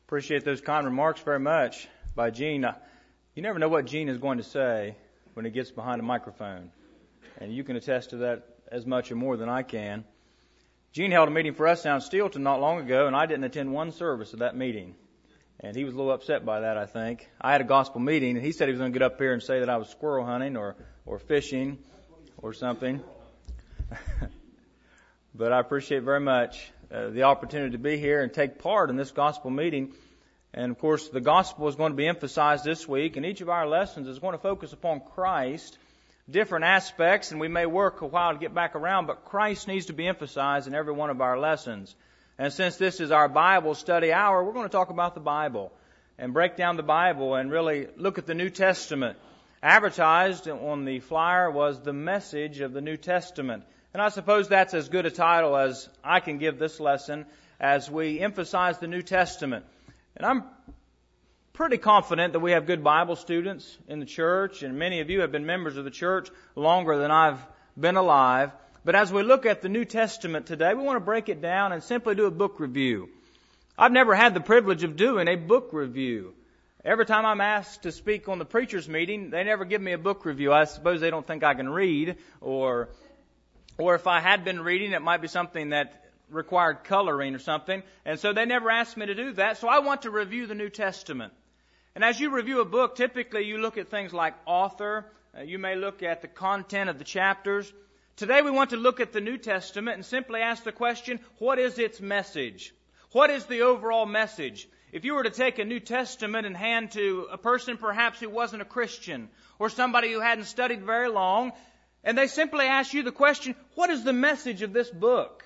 Appreciate those kind remarks very much by Gene. You never know what Gene is going to say when he gets behind a microphone. And you can attest to that as much or more than I can. Gene held a meeting for us down in Steelton not long ago, and I didn't attend one service of that meeting. And he was a little upset by that, I think. I had a gospel meeting, and he said he was going to get up here and say that I was squirrel hunting or fishing or something. But I appreciate very much the opportunity to be here and take part in this gospel meeting. And, of course, the gospel is going to be emphasized this week, and each of our lessons is going to focus upon Christ, different aspects, and we may work a while to get back around, but Christ needs to be emphasized in every one of our lessons. And since this is our Bible study hour, we're going to talk about the Bible and break down the Bible and really look at the New Testament. Advertised on the flyer was the message of the New Testament. And I suppose that's as good a title as I can give this lesson as we emphasize the New Testament. And I'm pretty confident that we have good Bible students in the church, and many of you have been members of the church longer than I've been alive. But as we look at the New Testament today, we want to break it down and simply do a book review. I've never had the privilege of doing a book review. Every time I'm asked to speak on the preacher's meeting, they never give me a book review. I suppose they don't think I can read, or if I had been reading, it might be something that required coloring or something. And so they never asked me to do that. So I want to review the New Testament. And as you review a book, typically you look at things like author. You may look at the content of the chapters. Today we want to look at the New Testament and simply ask the question, what is its message? What is the overall message? If you were to take a New Testament and hand to a person perhaps who wasn't a Christian or somebody who hadn't studied very long, and they simply ask you the question, what is the message of this book?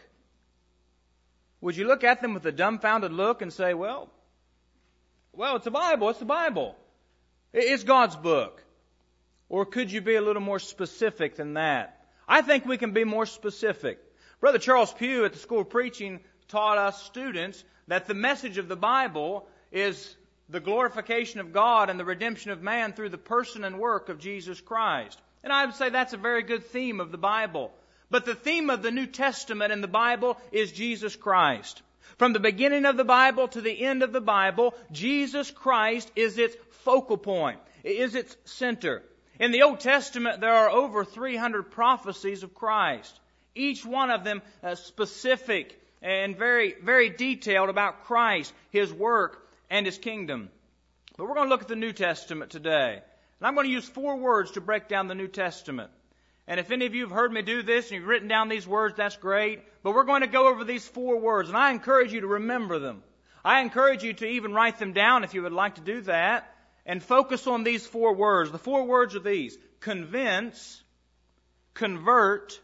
Would you look at them with a dumbfounded look and say, well, it's the Bible, it's the Bible. It's God's book. Or could you be a little more specific than that? I think we can be more specific. Brother Charles Pugh at the School of Preaching taught us students that the message of the Bible is the glorification of God and the redemption of man through the person and work of Jesus Christ. And I would say that's a very good theme of the Bible. But the theme of the New Testament in the Bible is Jesus Christ. From the beginning of the Bible to the end of the Bible, Jesus Christ is its focal point. It is its center. In the Old Testament, there are over 300 prophecies of Christ. Each one of them specific and very, very detailed about Christ, His work, and His kingdom. But we're going to look at the New Testament today. And I'm going to use 4 words to break down the New Testament. And if any of you have heard me do this and you've written down these words, that's great. But we're going to go over these 4 words, and I encourage you to remember them. I encourage you to even write them down if you would like to do that, and focus on these 4 words. The 4 words are these: convince, convert,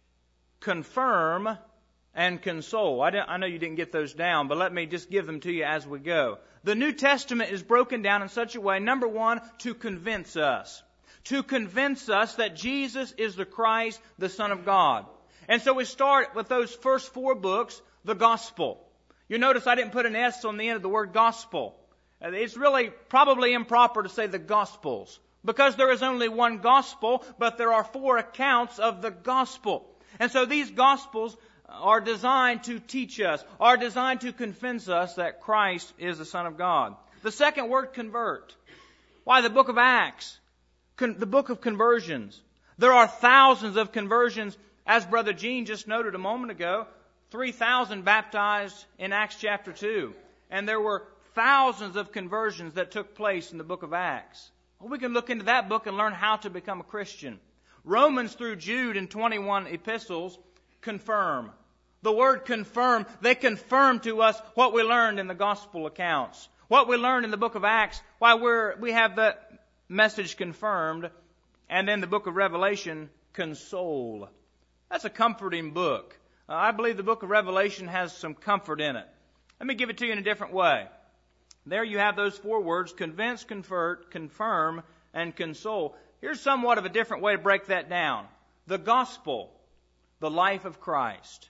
confirm, and console. I know you didn't get those down, but let me just give them to you as we go. The New Testament is broken down in such a way, number 1, to convince us. To convince us that Jesus is the Christ, the Son of God. And so we start with those first 4 books, the Gospel. You notice I didn't put an S on the end of the word gospel. It's really probably improper to say the Gospels, because there is only one Gospel, but there are 4 accounts of the Gospel. And so these Gospels are designed to teach us, are designed to convince us that Christ is the Son of God. The second word, convert. Why the book of Acts? The book of conversions. There are thousands of conversions, as Brother Gene just noted a moment ago. 3,000 baptized in Acts chapter 2. And there were thousands of conversions that took place in the book of Acts. Well, we can look into that book and learn how to become a Christian. Romans through Jude in 21 epistles confirm. The word confirm, they confirm to us what we learned in the gospel accounts. What we learned in the book of Acts, why we have the message confirmed, and then the book of Revelation, console. That's a comforting book. I believe the book of Revelation has some comfort in it. Let me give it to you in a different way. There you have those 4 words: convince, convert, confirm, and console. Here's somewhat of a different way to break that down. The gospel, the life of Christ.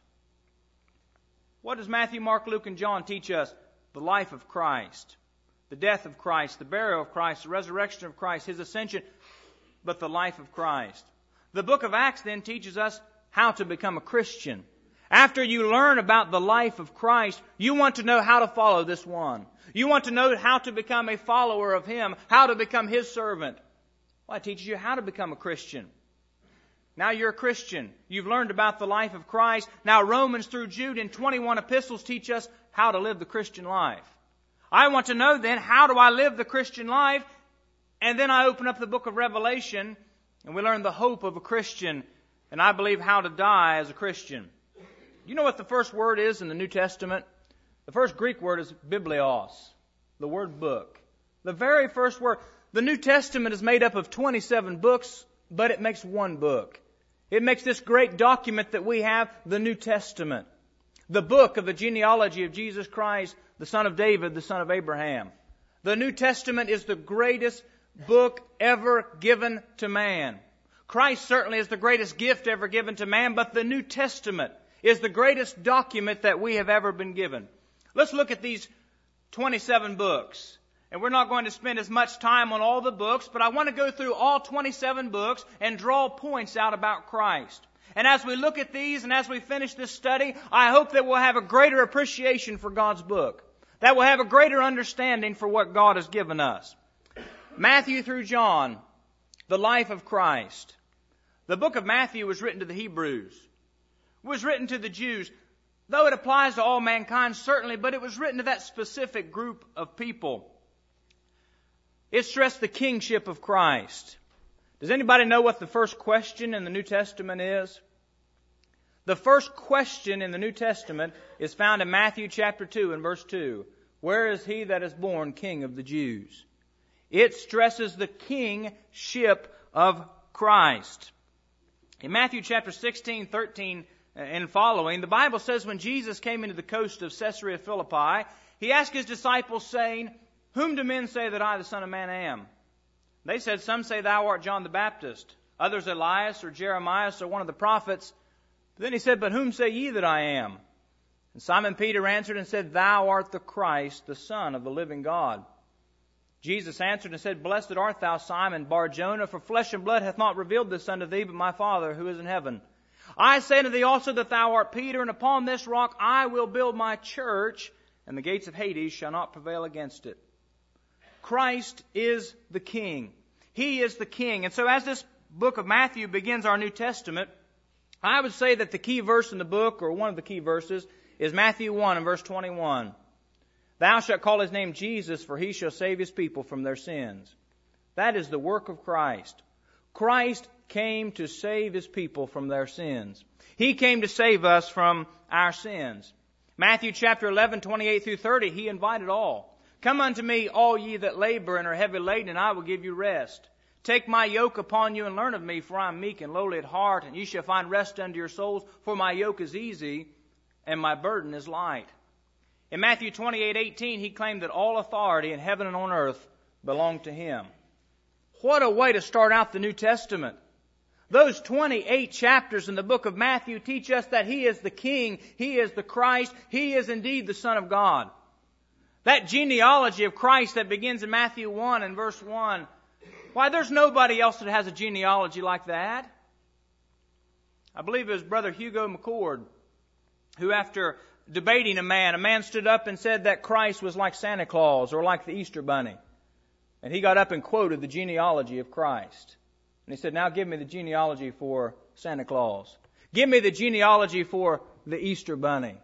What does Matthew, Mark, Luke, and John teach us? The life of Christ. The death of Christ, the burial of Christ, the resurrection of Christ, His ascension, but the life of Christ. The book of Acts then teaches us how to become a Christian. After you learn about the life of Christ, you want to know how to follow this one. You want to know how to become a follower of Him, how to become His servant. Well, it teaches you how to become a Christian. Now you're a Christian. You've learned about the life of Christ. Now Romans through Jude and 21 epistles teach us how to live the Christian life. I want to know then, how do I live the Christian life? And then I open up the book of Revelation and we learn the hope of a Christian, and I believe how to die as a Christian. You know what the first word is in the New Testament? The first Greek word is biblios, the word book. The very first word. The New Testament is made up of 27 books, but it makes one book. It makes this great document that we have, the New Testament. The book of the genealogy of Jesus Christ, the son of David, the son of Abraham. The New Testament is the greatest book ever given to man. Christ certainly is the greatest gift ever given to man, but the New Testament is the greatest document that we have ever been given. Let's look at these 27 books. And we're not going to spend as much time on all the books, but I want to go through all 27 books and draw points out about Christ. And as we look at these and as we finish this study, I hope that we'll have a greater appreciation for God's book. That we'll have a greater understanding for what God has given us. Matthew through John, the life of Christ. The book of Matthew was written to the Hebrews. It was written to the Jews. Though it applies to all mankind, certainly, but it was written to that specific group of people. It stressed the kingship of Christ. Does anybody know what the first question in the New Testament is? The first question in the New Testament is found in Matthew chapter 2 and verse 2. Where is he that is born King of the Jews? It stresses the kingship of Christ. In Matthew chapter 16, 13 and following, the Bible says when Jesus came into the coast of Caesarea Philippi, He asked His disciples saying, Whom do men say that I, the Son of Man, am? They said, Some say thou art John the Baptist, others Elias or Jeremiah or one of the prophets. But then He said, But whom say ye that I am? And Simon Peter answered and said, Thou art the Christ, the Son of the living God. Jesus answered and said, Blessed art thou, Simon Bar-Jonah, for flesh and blood hath not revealed this unto thee, but my Father who is in heaven. I say unto thee also that thou art Peter, and upon this rock I will build my church, and the gates of Hades shall not prevail against it. Christ is the King. He is the King. And so as this book of Matthew begins our New Testament, I would say that the key verse in the book, or one of the key verses, is Matthew 1 and verse 21. Thou shalt call His name Jesus, for He shall save His people from their sins. That is the work of Christ. Christ came to save His people from their sins. He came to save us from our sins. Matthew chapter 11, 28 through 30, He invited all. Come unto me, all ye that labor and are heavy laden, and I will give you rest. Take my yoke upon you and learn of me, for I am meek and lowly at heart, and ye shall find rest unto your souls, for my yoke is easy and my burden is light. In Matthew 28:18, He claimed that all authority in heaven and on earth belonged to Him. What a way to start out the New Testament. Those 28 chapters in the book of Matthew teach us that He is the King, He is the Christ, He is indeed the Son of God. That genealogy of Christ that begins in Matthew 1 and verse 1, why, there's nobody else that has a genealogy like that. I believe it was Brother Hugo McCord who, after debating a man stood up and said that Christ was like Santa Claus or like the Easter Bunny. And he got up and quoted the genealogy of Christ. And he said, now give me the genealogy for Santa Claus. Give me the genealogy for the Easter Bunny.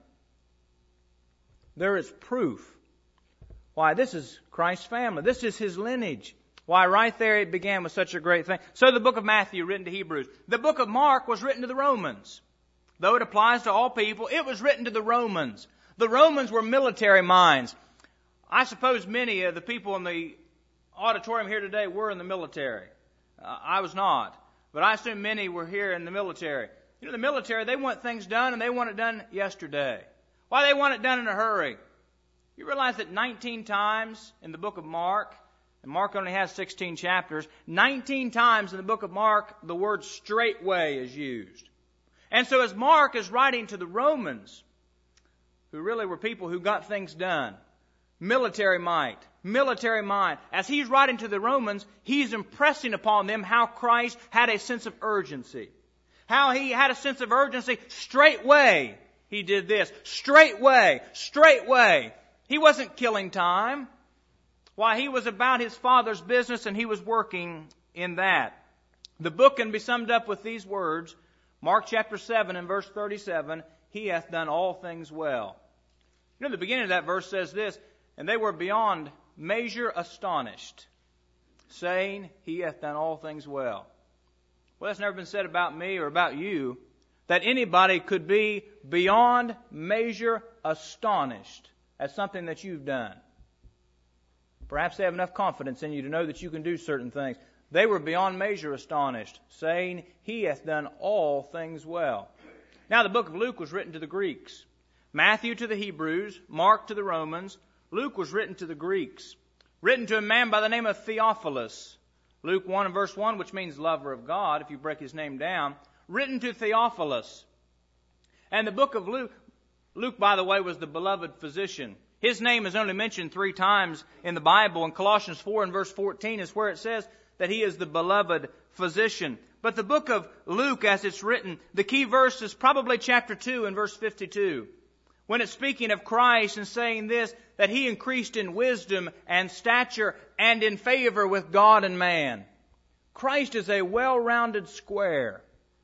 There is proof. Why, this is Christ's family. This is His lineage. Why, right there it began with such a great thing. So the book of Matthew, written to Hebrews. The book of Mark was written to the Romans. Though it applies to all people, it was written to the Romans. The Romans were military minds. I suppose many of the people in the auditorium here today were in the military. I was not. But I assume many were here in the military. You know, the military, they want things done, and they want it done yesterday. Why, they want it done in a hurry. You realize that 19 times in the book of Mark, and Mark only has 16 chapters, 19 times in the book of Mark, the word straightway is used. And so as Mark is writing to the Romans, who really were people who got things done, military mind, as he's writing to the Romans, he's impressing upon them how Christ had a sense of urgency. How He had a sense of urgency straightway. he did this. Straightway. He wasn't killing time. Why, he was about his Father's business and he was working in that. The book can be summed up with these words. Mark chapter 7 and verse 37, he hath done all things well. You know, the beginning of that verse says this, and they were beyond measure astonished, saying, he hath done all things well. Well, that's never been said about me or about you, that anybody could be beyond measure astonished at something that you've done. Perhaps they have enough confidence in you to know that you can do certain things. They were beyond measure astonished, saying, he hath done all things well. Now, the book of Luke was written to the Greeks. Matthew to the Hebrews, Mark to the Romans. Luke was written to the Greeks. Written to a man by the name of Theophilus. Luke 1 and verse 1, which means lover of God, if you break his name down. Written to Theophilus. And the book of Luke, by the way, was the beloved physician. His name is only mentioned 3 times in the Bible. In Colossians 4 and verse 14 is where it says that he is the beloved physician. But the book of Luke, as it's written, the key verse is probably chapter 2 and verse 52. When it's speaking of Christ and saying this, that he increased in wisdom and stature and in favor with God and man. Christ is a well-rounded square.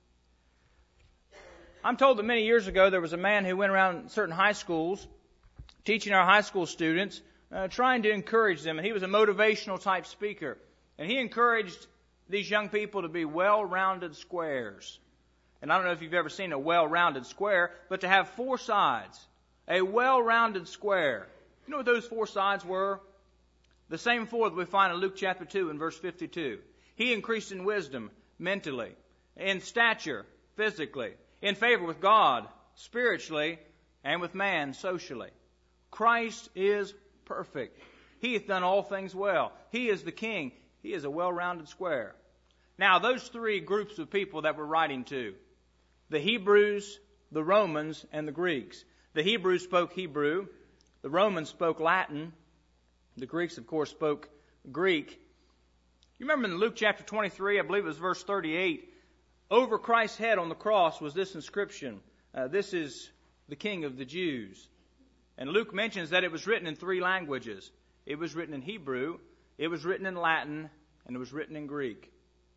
I'm told that many years ago there was a man who went around certain high schools teaching our high school students, trying to encourage them. And he was a motivational type speaker. And he encouraged these young people to be well-rounded squares. And I don't know if you've ever seen a well-rounded square, but to have 4 sides. A well-rounded square. You know what those 4 sides were? The same 4 that we find in Luke chapter 2 and verse 52. He increased in wisdom, mentally, in stature, physically, in favor with God, spiritually, and with man, socially. Christ is perfect. He hath done all things well. He is the King. He is a well-rounded square. Now, those 3 groups of people that we're writing to, the Hebrews, the Romans, and the Greeks. The Hebrews spoke Hebrew. The Romans spoke Latin. The Greeks, of course, spoke Greek. You remember in Luke chapter 23, I believe it was verse 38, over Christ's head on the cross was this inscription, this is the King of the Jews. And Luke mentions that it was written in 3 languages. It was written in Hebrew, it was written in Latin, and it was written in Greek.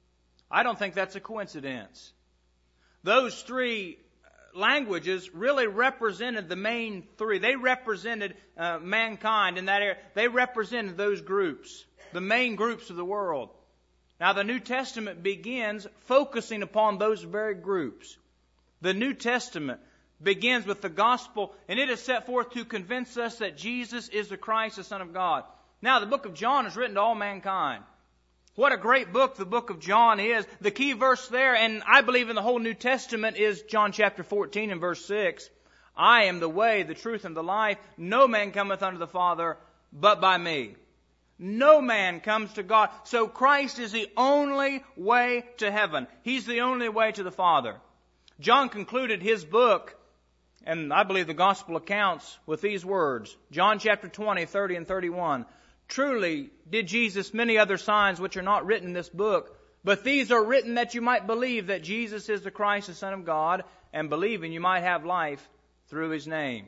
I don't think that's a coincidence. Those 3 languages really represented the main 3. They represented mankind in that area. They represented those groups, the main groups of the world. Now, the New Testament begins focusing upon those very groups. The New Testament begins with the gospel, and it is set forth to convince us that Jesus is the Christ, the Son of God. Now, the book of John is written to all mankind. What a great book the book of John is. The key verse there, and I believe in the whole New Testament, is John chapter 14 and verse 6. I am the way, the truth, and the life. No man cometh unto the Father but by me. No man comes to God. So Christ is the only way to heaven. He's the only way to the Father. John concluded his book, and I believe the gospel accounts, with these words. John chapter 20, 30 and 31. Truly did Jesus many other signs which are not written in this book, but these are written that you might believe that Jesus is the Christ, the Son of God, and believing you might have life through his name.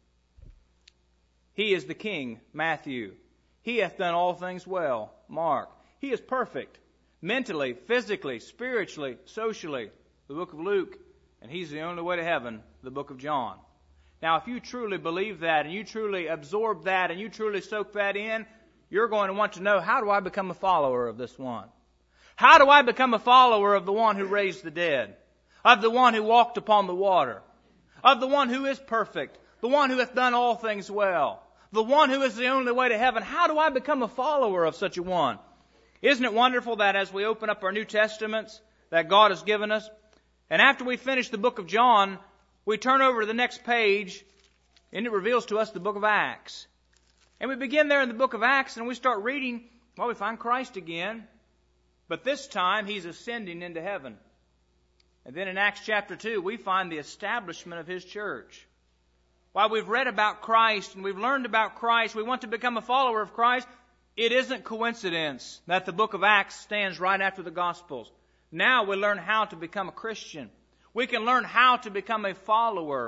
He is the King, Matthew. He hath done all things well, Mark. He is perfect, mentally, physically, spiritually, socially, the book of Luke, and he's the only way to heaven, the book of John. Now, if you truly believe that, and you truly absorb that, and you truly soak that in, you're going to want to know, how do I become a follower of this one? How do I become a follower of the one who raised the dead? Of the one who walked upon the water? Of the one who is perfect? The one who hath done all things well? The one who is the only way to heaven? How do I become a follower of such a one? Isn't it wonderful that as we open up our New Testaments that God has given us, and after we finish the book of John, we turn over to the next page, and it reveals to us the book of Acts. And we begin there in the book of Acts, and we start reading, well, we find Christ again. But this time, he's ascending into heaven. And then in Acts chapter 2, we find the establishment of his church. While we've read about Christ and we've learned about Christ, we want to become a follower of Christ. It isn't coincidence that the book of Acts stands right after the Gospels. Now we learn how to become a Christian. We can learn how to become a follower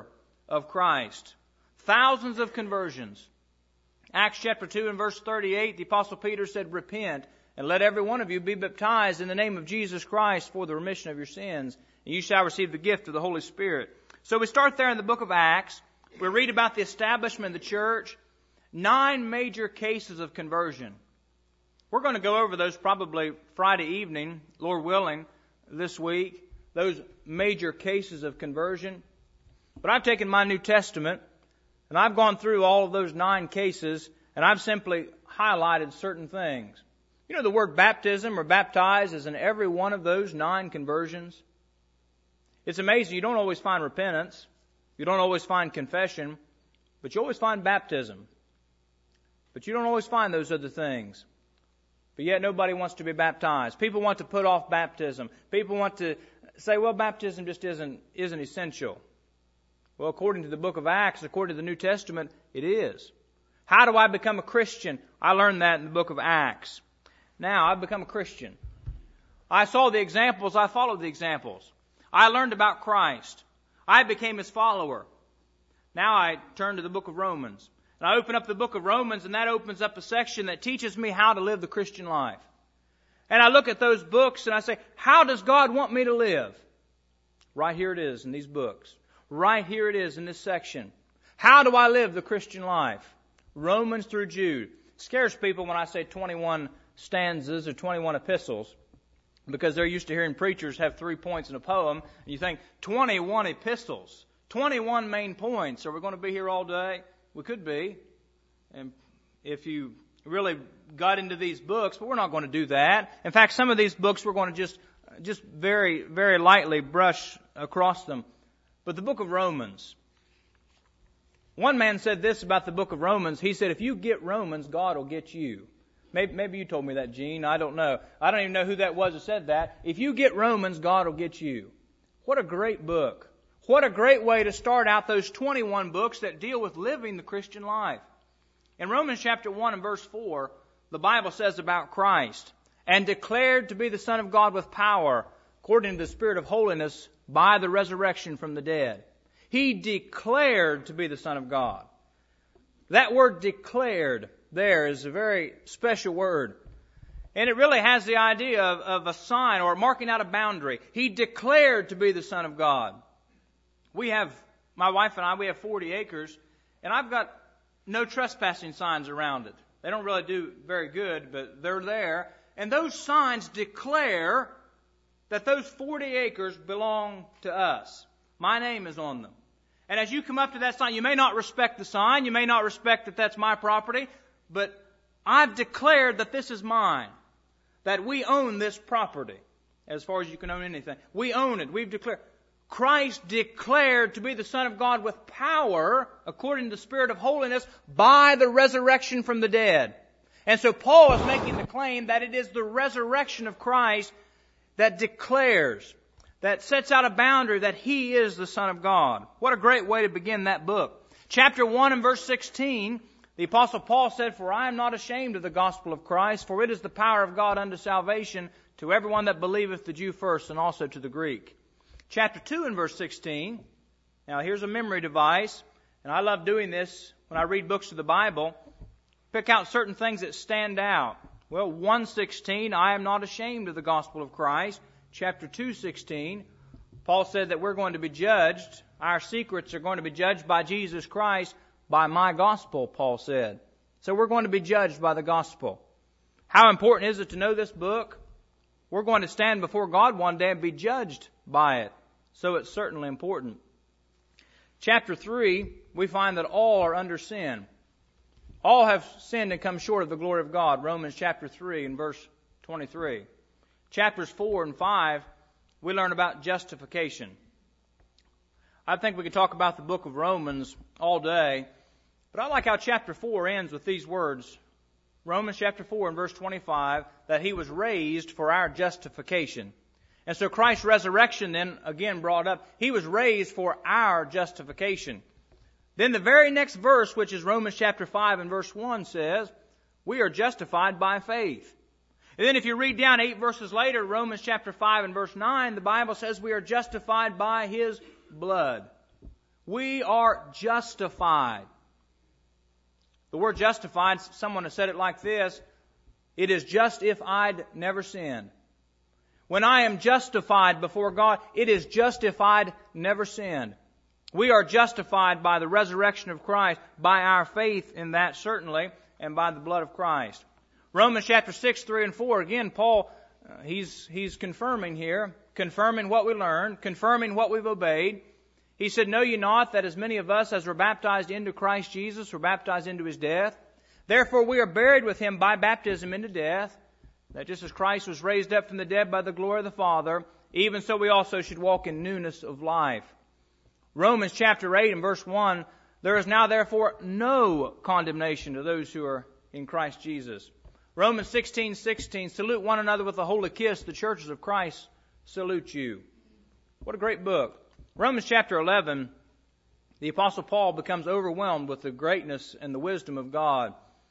of Christ. Thousands of conversions. Acts chapter 2 and verse 38, the Apostle Peter said, "Repent, and let every one of you be baptized in the name of Jesus Christ for the remission of your sins, and you shall receive the gift of the Holy Spirit." So we start there in the book of Acts. We read about the establishment of the church. 9 major cases of conversion. We're going to go over those probably Friday evening, Lord willing, this week. Those major cases of conversion. But I've taken my New Testament, and I've gone through all of those 9 cases, and I've simply highlighted certain things. You know, the word baptism or baptize is in every one of those 9 conversions. It's amazing. You don't always find repentance. You don't always find confession. But you always find baptism. But you don't always find those other things. But yet nobody wants to be baptized. People want to put off baptism. People want to say, well, baptism just isn't essential. Well, according to the book of Acts, according to the New Testament, it is. How do I become a Christian? I learned that in the book of Acts. Now, I've become a Christian. I saw the examples. I followed the examples. I learned about Christ. I became His follower. Now I turn to the book of Romans. And I open up the book of Romans, and that opens up a section that teaches me how to live the Christian life. And I look at those books and I say, how does God want me to live? Right here it is in these books. Right here it is in this section. How do I live the Christian life? Romans through Jude. It scares people when I say 21 stanzas or 21 epistles, because they're used to hearing preachers have 3 points in a poem. And you think, 21 epistles, 21 main points. Are we going to be here all day? We could be. And if you really got into these books, but we're not going to do that. In fact, some of these books we're going to just very, very lightly brush across them. But the book of Romans. One man said this about the book of Romans. He said, if you get Romans, God will get you. Maybe you told me that, Gene. I don't know. I don't even know who that was who said that. If you get Romans, God will get you. What a great book. What a great way to start out those 21 books that deal with living the Christian life. In Romans chapter 1 and verse 4, the Bible says about Christ, and declared to be the Son of God with power, according to the Spirit of holiness, by the resurrection from the dead. He declared to be the Son of God. That word declared there is a very special word. And it really has the idea of a sign or marking out a boundary. He declared to be the Son of God. My wife and I, we have 40 acres, and I've got no trespassing signs around it. They don't really do very good, but they're there. And those signs declare that those 40 acres belong to us. My name is on them. And as you come up to that sign, you may not respect the sign. You may not respect that that's my property. But I've declared that this is mine. That we own this property. As far as you can own anything. We own it. We've declared. Christ declared to be the Son of God with power, according to the Spirit of holiness, by the resurrection from the dead. And so Paul is making the claim that it is the resurrection of Christ that declares, that sets out a boundary that He is the Son of God. What a great way to begin that book. Chapter 1 and verse 16, the Apostle Paul said, "For I am not ashamed of the gospel of Christ, for it is the power of God unto salvation to everyone that believeth, the Jew first, and also to the Greek." Chapter 2 and verse 16. Now here's a memory device, and I love doing this when I read books of the Bible. Pick out certain things that stand out. Well, 1:16, I am not ashamed of the gospel of Christ. Chapter 2:16, Paul said that we're going to be judged. Our secrets are going to be judged by Jesus Christ, by my gospel, Paul said. So we're going to be judged by the gospel. How important is it to know this book? We're going to stand before God one day and be judged by it. So it's certainly important. Chapter 3, we find that all are under sin. All have sinned and come short of the glory of God. Romans chapter 3 and verse 23. Chapters 4 and 5, we learn about justification. I think we could talk about the book of Romans all day, but I like how chapter 4 ends with these words. Romans chapter 4 and verse 25, that He was raised for our justification. And so Christ's resurrection then again brought up, He was raised for our justification. Then the very next verse, which is Romans chapter 5 and verse 1, says, we are justified by faith. And then if you read down 8 verses later, Romans chapter 5 and verse 9, the Bible says we are justified by His blood. We are justified. The word justified, someone has said it like this, it is just if I'd never sinned. When I am justified before God, it is just if I'd never sinned. We are justified by the resurrection of Christ, by our faith in that certainly, and by the blood of Christ. Romans chapter 6, 3 and 4, again, Paul, he's confirming here, confirming what we learned, confirming what we've obeyed. He said, know ye not that as many of us as were baptized into Christ Jesus were baptized into His death? Therefore we are buried with Him by baptism into death, that just as Christ was raised up from the dead by the glory of the Father, even so we also should walk in newness of life. Romans chapter 8 and verse 1, there is now therefore no condemnation to those who are in Christ Jesus. Romans 16:16, salute one another with a holy kiss. The churches of Christ salute you. What a great book. Romans chapter 11, the Apostle Paul becomes overwhelmed with the greatness and the wisdom of God.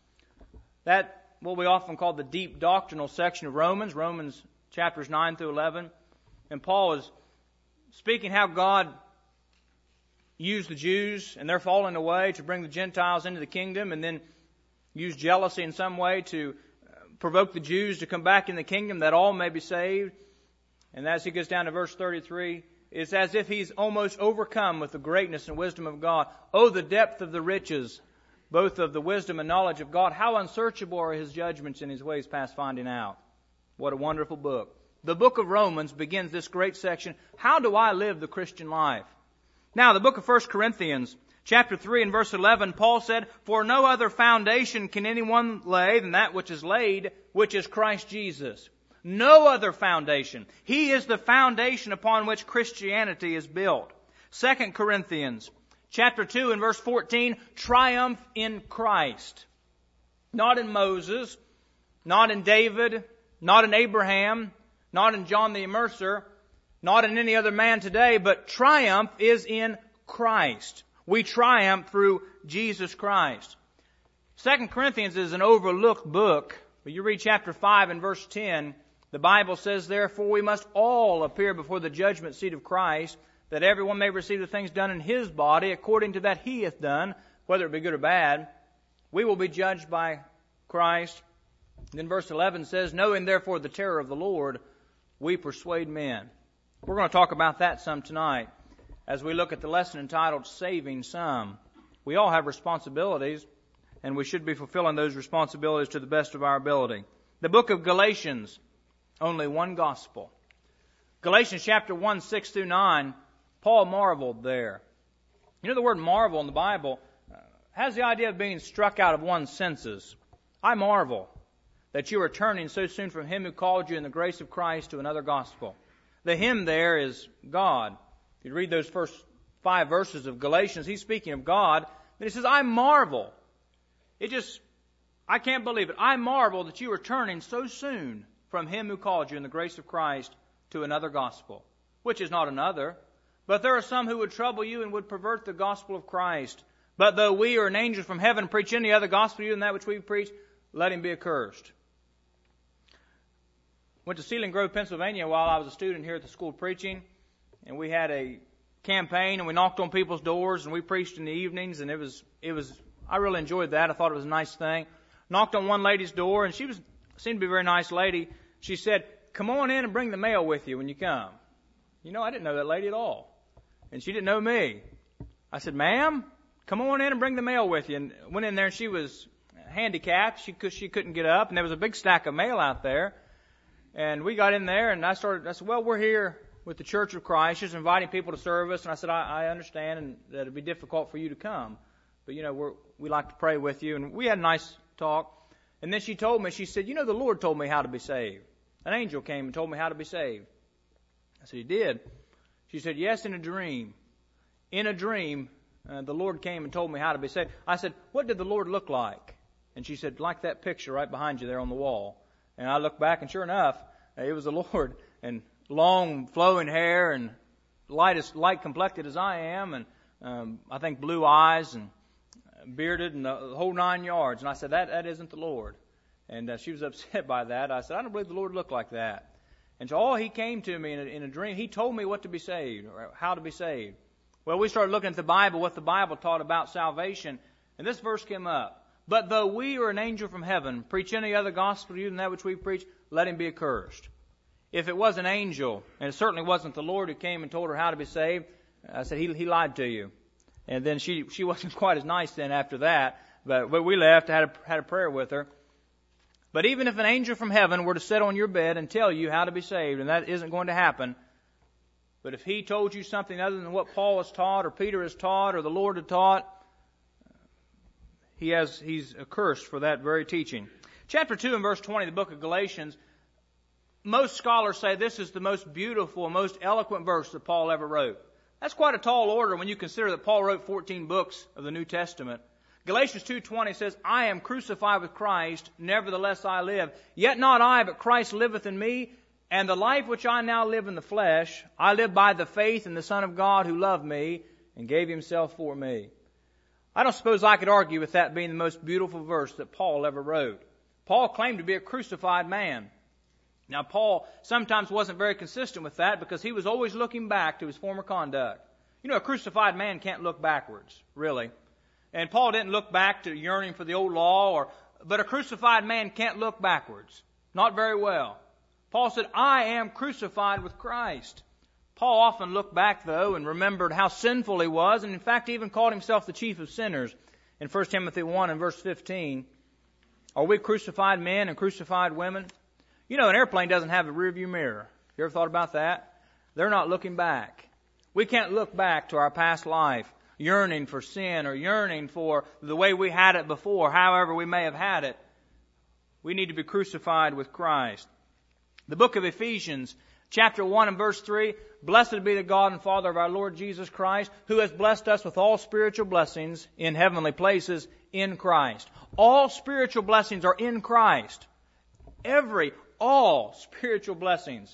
That, what we often call the deep doctrinal section of Romans chapters 9 through 11. And Paul is speaking how God used the Jews and their falling away to bring the Gentiles into the kingdom, and then used jealousy in some way to provoke the Jews to come back in the kingdom that all may be saved. And as he goes down to verse 33, it's as if he's almost overcome with the greatness and wisdom of God. Oh, the depth of the riches, both of the wisdom and knowledge of God. How unsearchable are His judgments and His ways past finding out. What a wonderful book. The book of Romans begins this great section. How do I live the Christian life? Now, the book of 1 Corinthians, chapter 3 and verse 11, Paul said, for no other foundation can anyone lay than that which is laid, which is Christ Jesus. No other foundation. He is the foundation upon which Christianity is built. 2 Corinthians chapter 2 and verse 14, triumph in Christ. Not in Moses, not in David, not in Abraham, not in John the Immerser, not in any other man today, but triumph is in Christ. We triumph through Jesus Christ. 2 Corinthians is an overlooked book, but you read chapter 5 and verse 10, the Bible says, therefore we must all appear before the judgment seat of Christ, that everyone may receive the things done in his body according to that he hath done, whether it be good or bad. We will be judged by Christ. Then verse 11 says, knowing therefore the terror of the Lord, we persuade men. We're going to talk about that some tonight as we look at the lesson entitled Saving Some. We all have responsibilities, and we should be fulfilling those responsibilities to the best of our ability. The book of Galatians, only one gospel. Galatians chapter 1, 6 through 9, Paul marveled there. You know, the word marvel in the Bible has the idea of being struck out of one's senses. I marvel that you are turning so soon from Him who called you in the grace of Christ to another gospel. The Him there is God. If you read those first 5 verses of Galatians, he's speaking of God. Then he says, I marvel. I can't believe it. I marvel that you are turning so soon from Him who called you in the grace of Christ to another gospel, which is not another. But there are some who would trouble you and would pervert the gospel of Christ. But though we or an angel from heaven preach any other gospel to you than that which we preach, let him be accursed. Went to Sealing Grove, Pennsylvania while I was a student here at the school preaching, and we had a campaign and we knocked on people's doors and we preached in the evenings, and I really enjoyed that. I thought it was a nice thing. Knocked on one lady's door, and she seemed to be a very nice lady. She said, come on in and bring the mail with you when you come. You know, I didn't know that lady at all. And she didn't know me. I said, ma'am, come on in and bring the mail with you. And went in there, and she was handicapped. She couldn't get up, and there was a big stack of mail out there. And we got in there, and I said, well, we're here with the Church of Christ, just inviting people to service. And I said, I understand and that it'd be difficult for you to come. But, you know, we like to pray with you. And we had a nice talk. And then she told me, she said, you know, the Lord told me how to be saved. An angel came and told me how to be saved. I said, He did? She said, yes, in a dream. In a dream, the Lord came and told me how to be saved. I said, what did the Lord look like? And she said, like that picture right behind you there on the wall. And I looked back, and sure enough, it was the Lord, and long flowing hair, and light complected as I am, and I think blue eyes, and bearded, and the whole 9 yards. And I said, that isn't the Lord. And she was upset by that. I said, I don't believe the Lord looked like that. And so He came to me in a dream. He told me what to be saved, or how to be saved. Well, we started looking at the Bible, what the Bible taught about salvation, and this verse came up. But though we or an angel from heaven preach any other gospel to you than that which we preach, let him be accursed. If it was an angel, and it certainly wasn't the Lord who came and told her how to be saved, I said, he lied to you. And then she wasn't quite as nice then after that, but we left, had a prayer with her. But even if an angel from heaven were to sit on your bed and tell you how to be saved, and that isn't going to happen, but if he told you something other than what Paul has taught, or Peter has taught, or the Lord had taught, he's accursed for that very teaching. Chapter 2 and verse 20 of the book of Galatians, most scholars say this is the most beautiful, most eloquent verse that Paul ever wrote. That's quite a tall order when you consider that Paul wrote 14 books of the New Testament. Galatians 2:20 says, I am crucified with Christ, nevertheless I live. Yet not I, but Christ liveth in me. And the life which I now live in the flesh, I live by the faith in the Son of God who loved me and gave himself for me. I don't suppose I could argue with that being the most beautiful verse that Paul ever wrote. Paul claimed to be a crucified man. Now, Paul sometimes wasn't very consistent with that because he was always looking back to his former conduct. You know, a crucified man can't look backwards, really. And Paul didn't look back to yearning for the old law, but a crucified man can't look backwards. Not very well. Paul said, I am crucified with Christ. Paul often looked back, though, and remembered how sinful he was, and in fact even called himself the chief of sinners. In 1 Timothy 1 and verse 15, are we crucified men and crucified women? You know, an airplane doesn't have a rearview mirror. You ever thought about that? They're not looking back. We can't look back to our past life, yearning for sin or yearning for the way we had it before, however we may have had it. We need to be crucified with Christ. The book of Ephesians, chapter 1 and verse 3, Blessed be the God and Father of our Lord Jesus Christ, who has blessed us with all spiritual blessings in heavenly places in Christ. All spiritual blessings are in Christ. All spiritual blessings.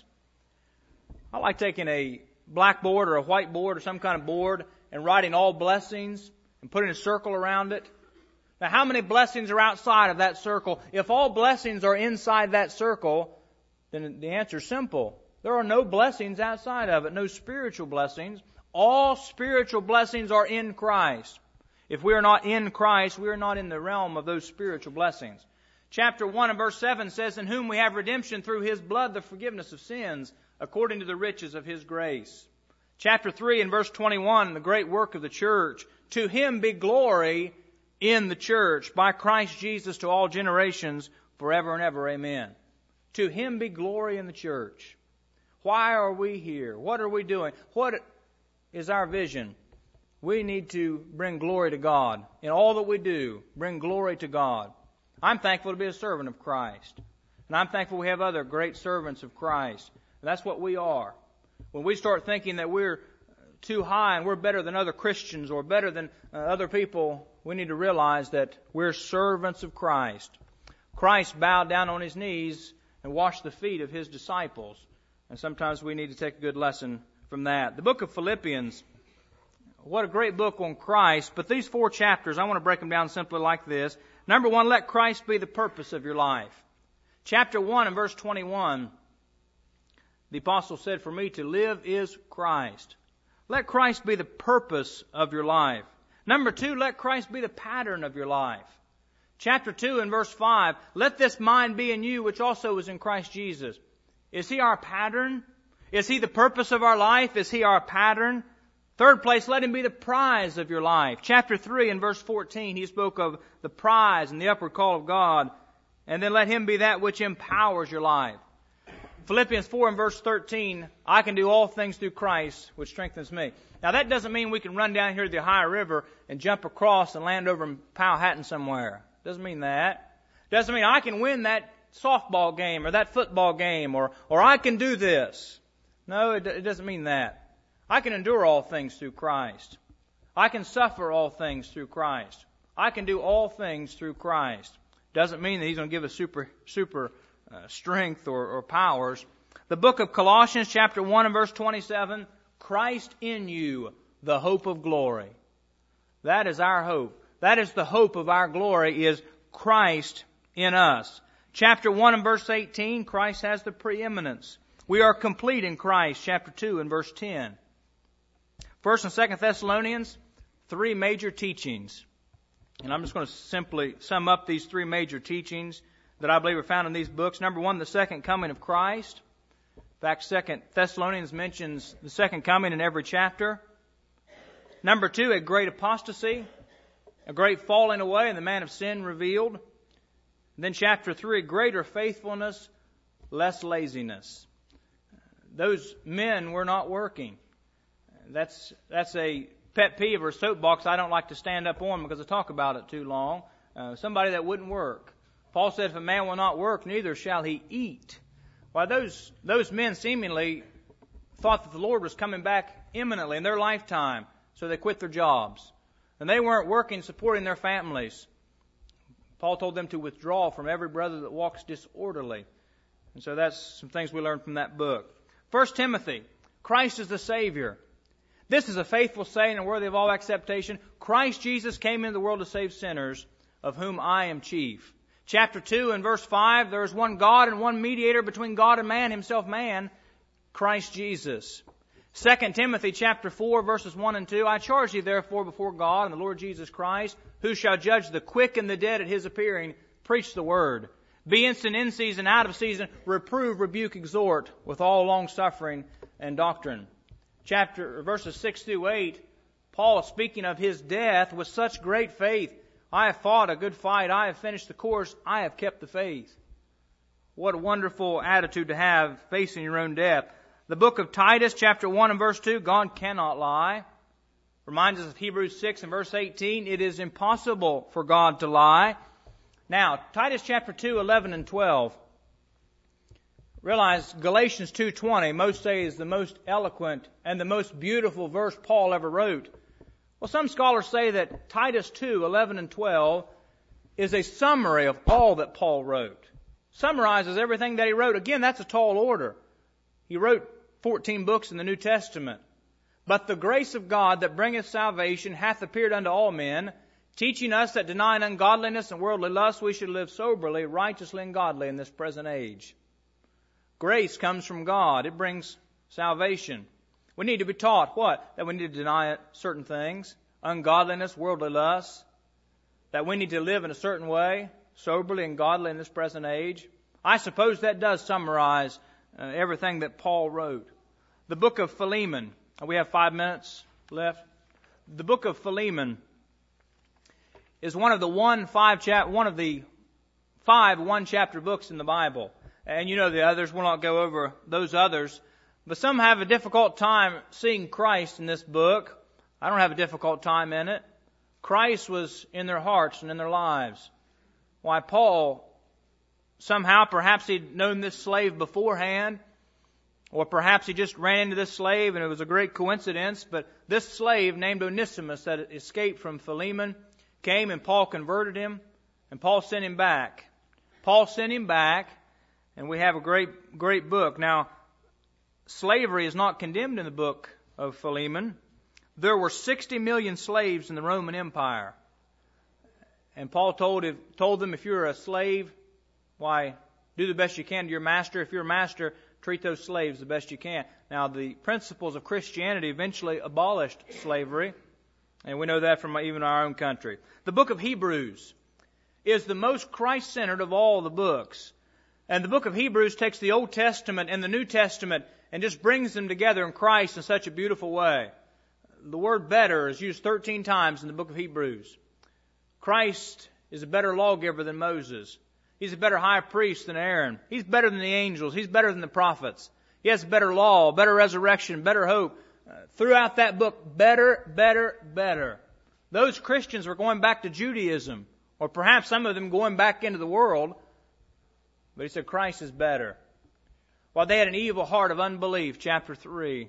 I like taking a blackboard or a whiteboard or some kind of board and writing all blessings and putting a circle around it. Now, how many blessings are outside of that circle? If all blessings are inside that circle, then the answer is simple. There are no blessings outside of it, no spiritual blessings. All spiritual blessings are in Christ. If we are not in Christ, we are not in the realm of those spiritual blessings. Chapter 1 and verse 7 says, In whom we have redemption through His blood, the forgiveness of sins, according to the riches of His grace. Chapter 3 and verse 21, the great work of the church. To Him be glory in the church, by Christ Jesus to all generations, forever and ever. Amen. To Him be glory in the church. Why are we here? What are we doing? What is our vision? We need to bring glory to God. In all that we do, bring glory to God. I'm thankful to be a servant of Christ. And I'm thankful we have other great servants of Christ. And that's what we are. When we start thinking that we're too high and we're better than other Christians or better than other people, we need to realize that we're servants of Christ. Christ bowed down on His knees and washed the feet of His disciples. And sometimes we need to take a good lesson from that. The book of Philippians, what a great book on Christ. But these 4 chapters, I want to break them down simply like this. Number 1, let Christ be the purpose of your life. Chapter 1 and verse 21, the apostle said, For me to live is Christ. Let Christ be the purpose of your life. Number 2, let Christ be the pattern of your life. Chapter 2 and verse 5, let this mind be in you, which also was in Christ Jesus. Is He our pattern? Is He the purpose of our life? Is He our pattern? Third place, let Him be the prize of your life. Chapter 3 and verse 14, he spoke of the prize and the upward call of God. And then let Him be that which empowers your life. Philippians 4 and verse 13, I can do all things through Christ, which strengthens me. Now that doesn't mean we can run down here to the Ohio River and jump across and land over in Powhatan somewhere. Doesn't mean that. Doesn't mean I can win that softball game or that football game or I can do this. No, it doesn't mean that. I can endure all things through Christ. I can suffer all things through Christ. I can do all things through Christ. Doesn't mean that He's going to give us super strength or powers. The book of Colossians, chapter 1 and verse 27, Christ in you, the hope of glory. That is our hope. That is the hope of our glory, is Christ in us. Chapter 1 and verse 18, Christ has the preeminence. We are complete in Christ, chapter 2 and verse 10. First and Second Thessalonians, three major teachings. And I'm just going to simply sum up these three major teachings that I believe are found in these books. Number one, the second coming of Christ. In fact, Second Thessalonians mentions the second coming in every chapter. Number two, a great apostasy, a great falling away, and the man of sin revealed. And then chapter 3, greater faithfulness, less laziness. Those men were not working. That's a pet peeve or a soapbox I don't like to stand up on because I talk about it too long. Somebody that wouldn't work. Paul said, if a man will not work, neither shall he eat. Why, those men seemingly thought that the Lord was coming back imminently in their lifetime, so they quit their jobs. And they weren't working, supporting their families. Paul told them to withdraw from every brother that walks disorderly. And so that's some things we learned from that book. 1 Timothy, Christ is the Savior. This is a faithful saying and worthy of all acceptation. Christ Jesus came into the world to save sinners, of whom I am chief. Chapter 2 and verse 5, there is one God and one mediator between God and man, himself man, Christ Jesus. 2 Timothy chapter 4, verses 1 and 2, I charge thee therefore before God and the Lord Jesus Christ, who shall judge the quick and the dead at his appearing, preach the word. Be instant in season, out of season, reprove, rebuke, exhort, with all long-suffering and doctrine. Verses 6 through 8, Paul speaking of his death with such great faith. I have fought a good fight. I have finished the course. I have kept the faith. What a wonderful attitude to have facing your own death. The book of Titus, chapter 1 and verse 2, God cannot lie. Reminds us of Hebrews 6 and verse 18, it is impossible for God to lie. Now, Titus chapter 2, 11 and 12. Realize Galatians 2:20, most say is the most eloquent and the most beautiful verse Paul ever wrote. Well, some scholars say that Titus 2, 11 and 12 is a summary of all that Paul wrote. Summarizes everything that he wrote. Again, that's a tall order. He wrote 14 books in the New Testament. But the grace of God that bringeth salvation hath appeared unto all men, teaching us that denying ungodliness and worldly lust, we should live soberly, righteously, and godly in this present age. Grace comes from God. It brings salvation. We need to be taught what? That we need to deny certain things, ungodliness, worldly lust, that we need to live in a certain way, soberly and godly in this present age. I suppose that does summarize everything that Paul wrote. The book of Philemon. We have 5 minutes left. The book of Philemon is one of the 5 one-chapter books in the Bible. And you know the others. We'll not go over those others. But some have a difficult time seeing Christ in this book. I don't have a difficult time in it. Christ was in their hearts and in their lives. Why, Paul, somehow, perhaps he'd known this slave beforehand, or perhaps he just ran into this slave and it was a great coincidence, but this slave named Onesimus that escaped from Philemon came and Paul converted him, and Paul sent him back. Paul sent him back, and we have a great book. Now, slavery is not condemned in the book of Philemon. There were 60 million slaves in the Roman Empire. And Paul told them, if you're a slave, why, do the best you can to your master. If you're a master, treat those slaves the best you can. Now, the principles of Christianity eventually abolished slavery, and we know that from even our own country. The book of Hebrews is the most Christ-centered of all the books. And the book of Hebrews takes the Old Testament and the New Testament and just brings them together in Christ in such a beautiful way. The word better is used 13 times in the book of Hebrews. Christ is a better lawgiver than Moses. He's a better high priest than Aaron. He's better than the angels. He's better than the prophets. He has better law, better resurrection, better hope. Throughout that book, better, better, better. Those Christians were going back to Judaism, or perhaps some of them going back into the world. But he said Christ is better. While they had an evil heart of unbelief, chapter 3,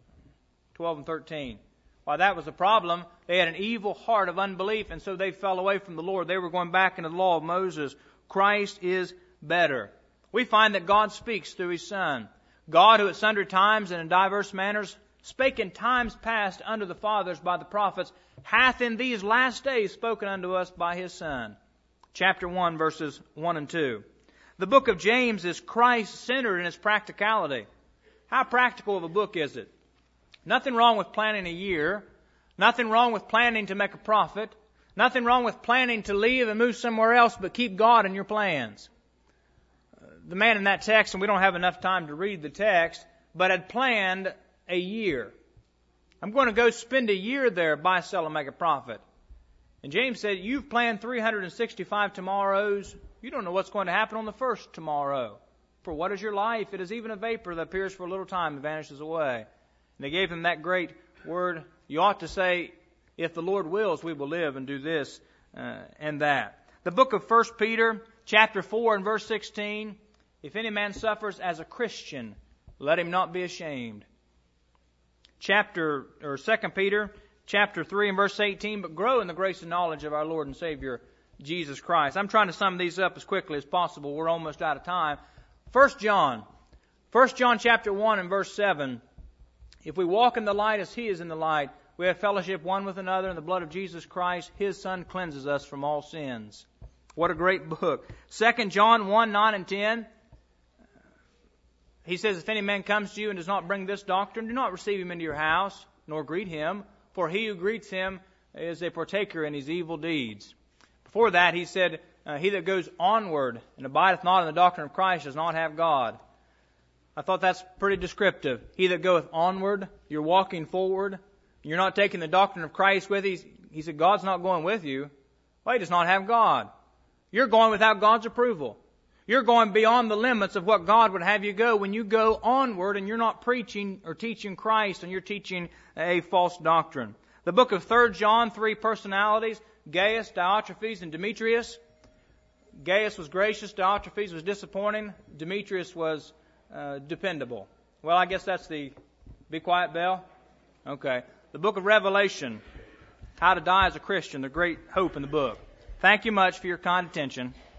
12 and 13. While that was a problem, they had an evil heart of unbelief, and so they fell away from the Lord. They were going back into the law of Moses. Christ is better. We find that God speaks through His Son. God, who at sundry times and in diverse manners spake in times past unto the fathers by the prophets, hath in these last days spoken unto us by His Son. Chapter 1, verses 1 and 2. The book of James is Christ-centered in its practicality. How practical of a book is it? Nothing wrong with planning a year. Nothing wrong with planning to make a profit. Nothing wrong with planning to leave and move somewhere else, but keep God in your plans. The man in that text, and we don't have enough time to read the text, but had planned a year. I'm going to go spend a year there, buy, sell, and make a profit. And James said, you've planned 365 tomorrows. You don't know what's going to happen on the first tomorrow. For what is your life? It is even a vapor that appears for a little time and vanishes away. And they gave him that great word. You ought to say, if the Lord wills, we will live and do this and that. The book of 1 Peter, chapter 4 and verse 16, if any man suffers as a Christian, let him not be ashamed. 2 Peter, chapter 3 and verse 18, but grow in the grace and knowledge of our Lord and Savior, Jesus Christ. I'm trying to sum these up as quickly as possible. We're almost out of time. 1 John chapter 1 and verse 7, if we walk in the light as He is in the light, we have fellowship one with another, and the blood of Jesus Christ, His Son, cleanses us from all sins. What a great book. 2 John 1, 9 and 10, he says, if any man comes to you and does not bring this doctrine, do not receive him into your house, nor greet him, for he who greets him is a partaker in his evil deeds. Before that, he said, he that goes onward and abideth not in the doctrine of Christ does not have God. I thought that's pretty descriptive. He that goeth onward, you're walking forward, you're not taking the doctrine of Christ with you. He said, God's not going with you. Well, he does not have God. You're going without God's approval. You're going beyond the limits of what God would have you go when you go onward and you're not preaching or teaching Christ and you're teaching a false doctrine. The book of 3 John, 3 personalities, Gaius, Diotrephes, and Demetrius. Gaius was gracious, Diotrephes was disappointing, Demetrius was dependable. Well, I guess that's the be quiet bell. Okay. The book of Revelation, how to die as a Christian, the great hope in the book. Thank you much for your kind attention.